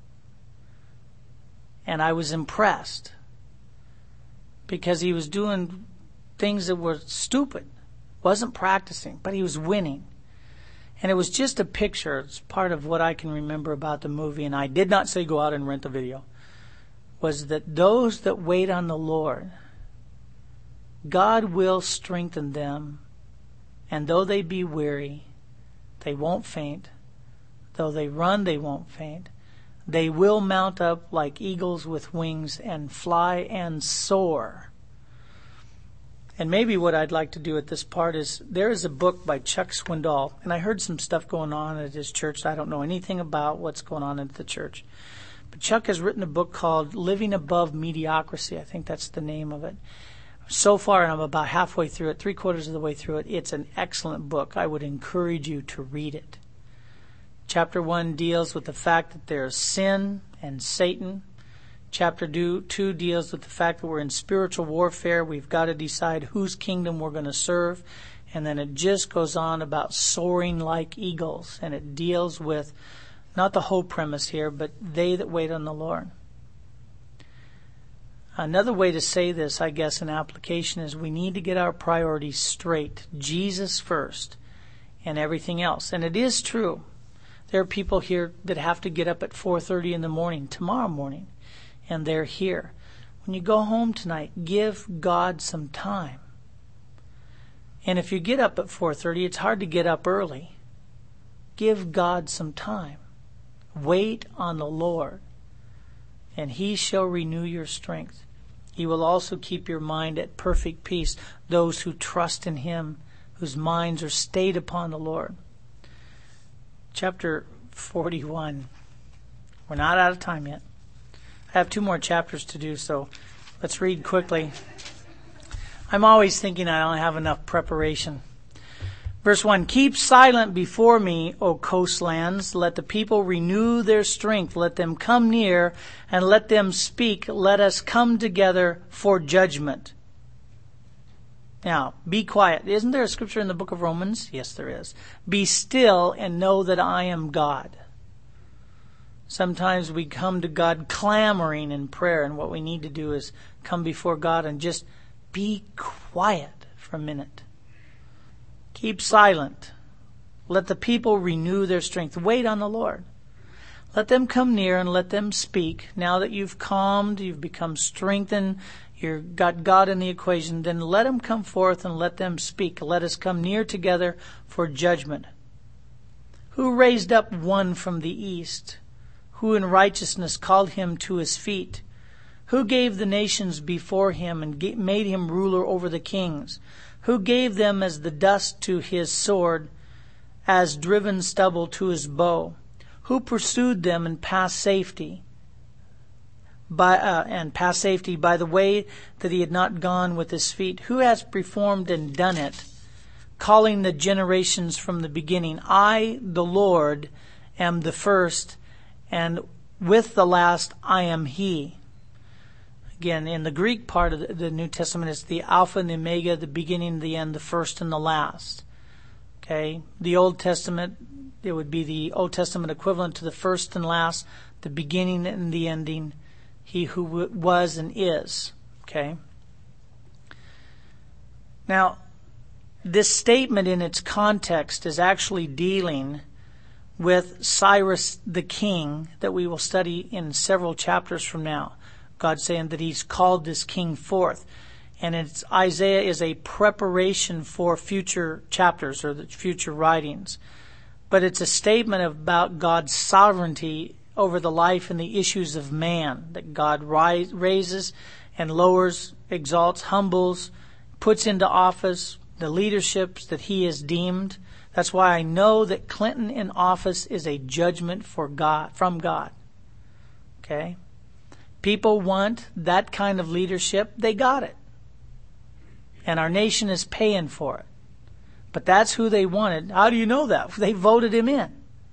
And I was impressed because he was doing things that were stupid. Wasn't practicing, but he was winning. And it was just a picture. It's part of what I can remember about the movie. And I did not say go out and rent the video. Was that those that wait on the Lord, God will strengthen them. And though they be weary, they won't faint. Though they run, they won't faint. They will mount up like eagles with wings and fly and soar. And maybe what I'd like to do at this part is, there is a book by Chuck Swindoll, and I heard some stuff going on at his church. I don't know anything about what's going on at the church. But Chuck has written a book called Living Above Mediocrity. I think that's the name of it. So far, and I'm about halfway through it, 3/4 of the way through it. It's an excellent book. I would encourage you to read it. Chapter 1 deals with the fact that there's sin and Satan. Chapter 2 deals with the fact that we're in spiritual warfare. We've got to decide whose kingdom we're going to serve. And then it just goes on about soaring like eagles. And it deals with, not the whole premise here, but they that wait on the Lord. Another way to say this, I guess, in application is we need to get our priorities straight. Jesus first and everything else. And it is true. There are people here that have to get up at 4:30 in the morning, tomorrow morning, and they're here. When you go home tonight, give God some time. And if you get up at 4:30, it's hard to get up early. Give God some time. Wait on the Lord, and He shall renew your strength. He will also keep your mind at perfect peace, those who trust in Him, whose minds are stayed upon the Lord. Chapter 41. We're not out of time yet. I have 2 more chapters to do, so let's read quickly. I'm always thinking I don't have enough preparation. Verse 1, keep silent before me, O coastlands. Let the people renew their strength. Let them come near and let them speak. Let us come together for judgment. Now, be quiet. Isn't there a scripture in the book of Romans? Yes, there is. Be still and know that I am God. Sometimes we come to God clamoring in prayer, and what we need to do is come before God and just be quiet for a minute. Keep silent. Let the people renew their strength. Wait on the Lord. Let them come near and let them speak. Now that you've calmed, you've become strengthened, you've got God in the equation, then let them come forth and let them speak. Let us come near together for judgment. Who raised up one from the east? Who in righteousness called him to his feet? Who gave the nations before him and made him ruler over the kings? Who gave them as the dust to his sword, as driven stubble to his bow? Who pursued them and passed safety? By the way that he had not gone with his feet? Who has performed and done it, calling the generations from the beginning? I, the Lord, am the first, and with the last I am He. Again, in the Greek part of the New Testament, it's the Alpha and the Omega, the beginning and the end, the first and the last. Okay? The Old Testament, it would be the Old Testament equivalent to the first and last, the beginning and the ending, He who was and is. Okay? Now, this statement in its context is actually dealing with Cyrus the king that we will study in several chapters from now. God saying that He's called this king forth. And Isaiah is a preparation for future chapters or the future writings. But it's a statement about God's sovereignty over the life and the issues of man, that God raises and lowers, exalts, humbles, puts into office the leaderships that He has deemed. That's why I know that Clinton in office is a judgment from God. Okay? people want that kind of leadership, they got it. And our nation is paying for it. But that's who they wanted. How do you know that? They voted him in.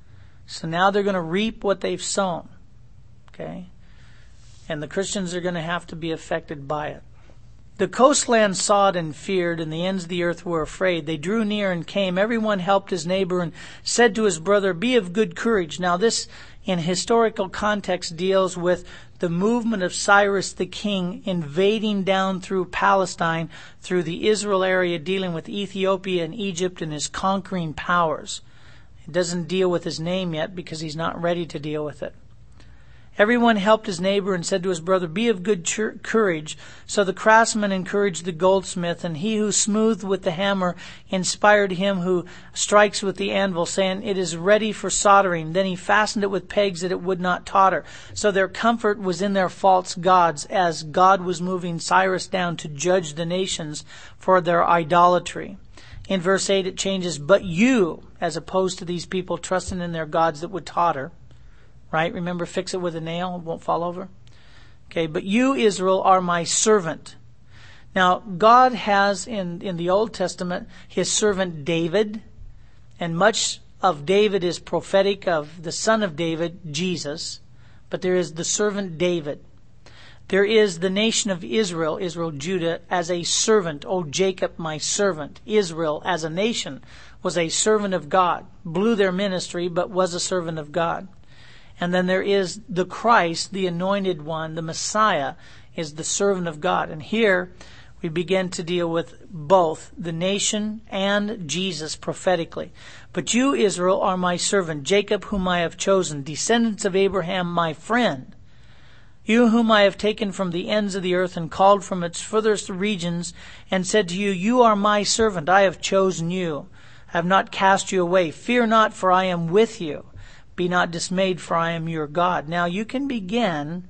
So now they're going to reap what they've sown. Okay? And the Christians are going to have to be affected by it. The coastland saw it and feared, and the ends of the earth were afraid. They drew near and came. Everyone helped his neighbor and said to his brother, "Be of good courage." Now this, in historical context, deals with the movement of Cyrus the king invading down through Palestine, through the Israel area, dealing with Ethiopia and Egypt and his conquering powers. It doesn't deal with his name yet because he's not ready to deal with it. Everyone helped his neighbor and said to his brother, "Be of good courage." So the craftsman encouraged the goldsmith, and he who smoothed with the hammer inspired him who strikes with the anvil, saying, "It is ready for soldering." Then he fastened it with pegs that it would not totter. So their comfort was in their false gods, as God was moving Cyrus down to judge the nations for their idolatry. In verse 8 it changes, "But you," as opposed to these people trusting in their gods that would totter. Right? Remember, fix it with a nail, it won't fall over. Okay, "But you, Israel, are my servant." Now, God has in the Old Testament his servant David, and much of David is prophetic of the son of David, Jesus. But there is the servant David. There is the nation of Israel, Judah, as a servant. "O Jacob, my servant." Israel, as a nation, was a servant of God. Blew their ministry, but was a servant of God. And then there is the Christ, the anointed one, the Messiah, is the servant of God. And here we begin to deal with both the nation and Jesus prophetically. "But you, Israel, are my servant, Jacob, whom I have chosen, descendants of Abraham, my friend. You whom I have taken from the ends of the earth and called from its furthest regions, and said to you, you are my servant, I have chosen you. I have not cast you away. Fear not, for I am with you. Be not dismayed, for I am your God." Now you can begin,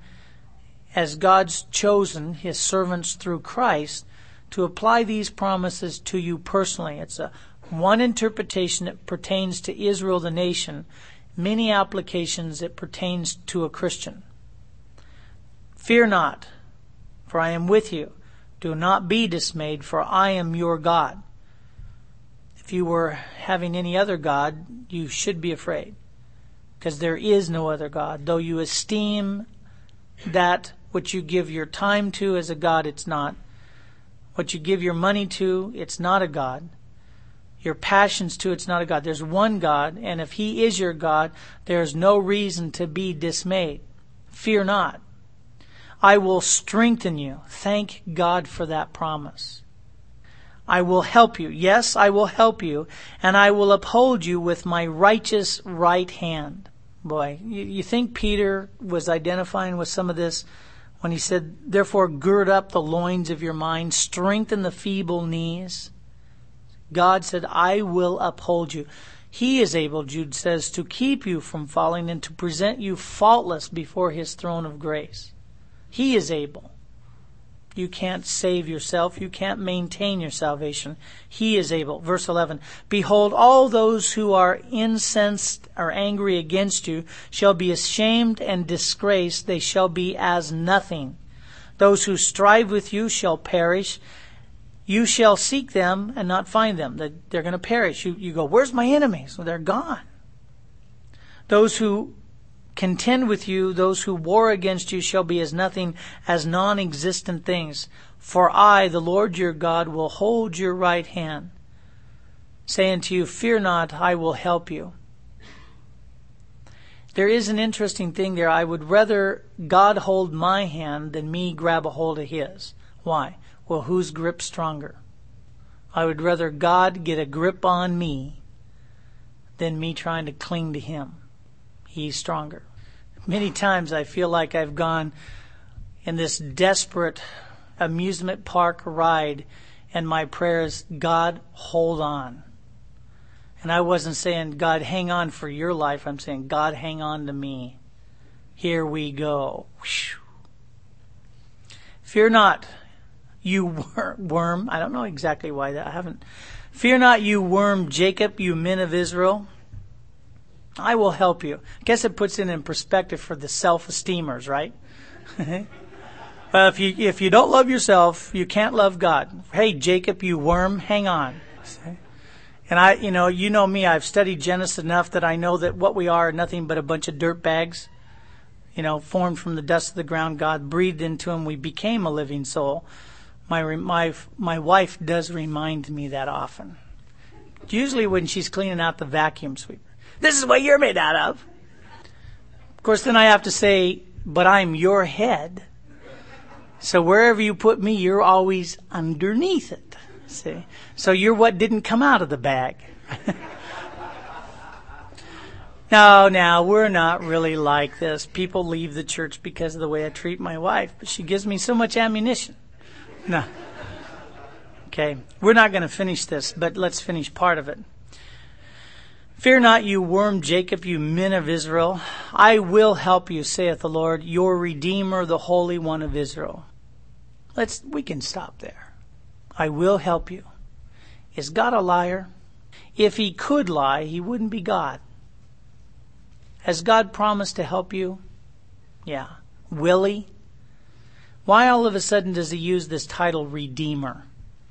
as God's chosen his servants through Christ, to apply these promises to you personally. It's one interpretation that pertains to Israel, the nation. Many applications it pertains to a Christian. "Fear not, for I am with you. Do not be dismayed, for I am your God." If you were having any other God, you should be afraid, because there is no other God. Though you esteem that which you give your time to as a God, it's not. What you give your money to, it's not a God. Your passions to, it's not a God. There's one God, and if he is your God, there's no reason to be dismayed. Fear not. I will strengthen you. Thank God for that promise. I will help you. Yes, I will help you, and I will uphold you with my righteous right hand. Boy, you think Peter was identifying with some of this when he said, "Therefore gird up the loins of your mind, strengthen the feeble knees." God said, "I will uphold you." He is able, Jude says, to keep you from falling and to present you faultless before his throne of grace. He is able. You can't save yourself. You can't maintain your salvation. He is able. Verse 11, "Behold, all those who are incensed or angry against you shall be ashamed and disgraced. They shall be as nothing. Those who strive with you shall perish. You shall seek them and not find them." They're going to perish. You go, "Where's my enemies?" Well, they're gone. "Those who contend with you, those who war against you, shall be as nothing, as non-existent things. For I, the Lord your God, will hold your right hand, saying to you, fear not, I will help you." There is an interesting thing there. I would rather God hold my hand than me grab a hold of his. Why? Well, whose grip's stronger? I would rather God get a grip on me than me trying to cling to him. He's stronger. Many times I feel like I've gone in this desperate amusement park ride, and my prayer is, "God, hold on." And I wasn't saying, "God, hang on for your life." I'm saying, "God, hang on to me. Here we go." Whew. "Fear not, you worm." I don't know exactly why that. I haven't. "Fear not, you worm Jacob, you men of Israel. I will help you." I guess it puts it in perspective for the self-esteemers, right? Well, if you don't love yourself, you can't love God. Hey, Jacob, you worm, hang on. And you know me, I've studied Genesis enough that I know that what we are nothing but a bunch of dirt bags, formed from the dust of the ground. God breathed into them. We became a living soul. My wife does remind me that often. Usually when she's cleaning out the vacuum sweeper. This is what you're made out of. Of course, then I have to say, but I'm your head. So wherever you put me, you're always underneath it. See? So you're what didn't come out of the bag. No, we're not really like this. People leave the church because of the way I treat my wife, but she gives me so much ammunition. No. Okay, we're not going to finish this, but let's finish part of it. Fear not, you worm Jacob, you men of Israel. I will help you, saith the Lord, your Redeemer, the Holy One of Israel. We can stop there. I will help you. Is God a liar? If he could lie, he wouldn't be God. Has God promised to help you? Yeah. Will he? Why all of a sudden does he use this title, Redeemer?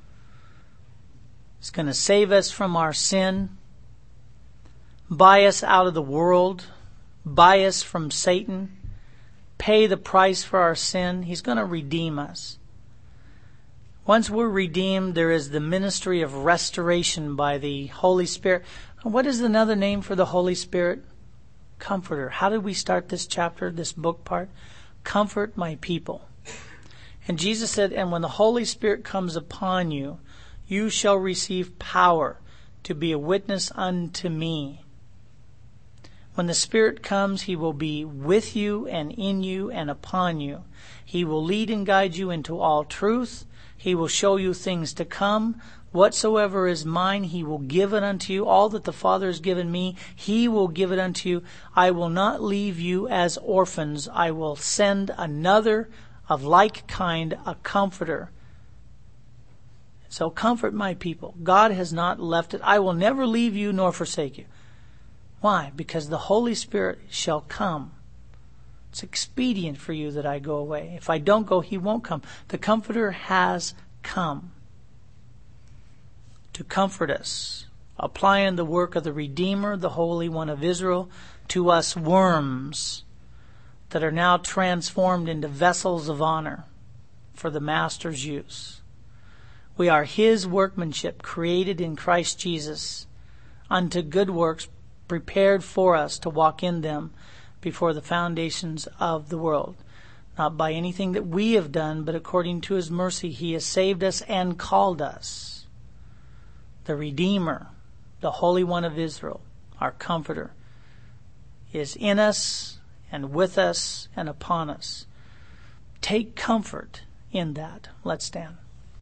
He's going to save us from our sin, buy us out of the world, buy us from Satan, pay the price for our sin. He's going to redeem us. Once we're redeemed, there is the ministry of restoration by the Holy Spirit. What is another name for the Holy Spirit? Comforter. How did we start this chapter, this book part? Comfort my people. And Jesus said, and when the Holy Spirit comes upon you, you shall receive power to be a witness unto me. When the Spirit comes, he will be with you and in you and upon you. He will lead and guide you into all truth. He will show you things to come. Whatsoever is mine, he will give it unto you. All that the Father has given me, he will give it unto you. I will not leave you as orphans. I will send another of like kind, a comforter. So comfort my people. God has not left it. I will never leave you nor forsake you. Why? Because the Holy Spirit shall come. It's expedient for you that I go away. If I don't go, he won't come. The Comforter has come to comfort us, applying the work of the Redeemer, the Holy One of Israel, to us worms that are now transformed into vessels of honor for the Master's use. We are his workmanship, created in Christ Jesus, unto good works prepared for us to walk in them before the foundations of the world. Not by anything that we have done, but according to his mercy, he has saved us and called us. The Redeemer, the Holy One of Israel, our Comforter, is in us and with us and upon us. Take comfort in that. Let's stand.